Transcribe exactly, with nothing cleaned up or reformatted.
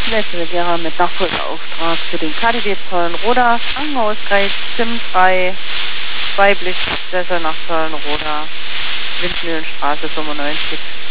Letzte Gera mit Nachfolgeauftrag für den K D W Zollenroda, Krankenhauskreis Zimm drei, zwei Blitzsessel nach Zollenroda, Windmühlenstraße fünfundneunzig.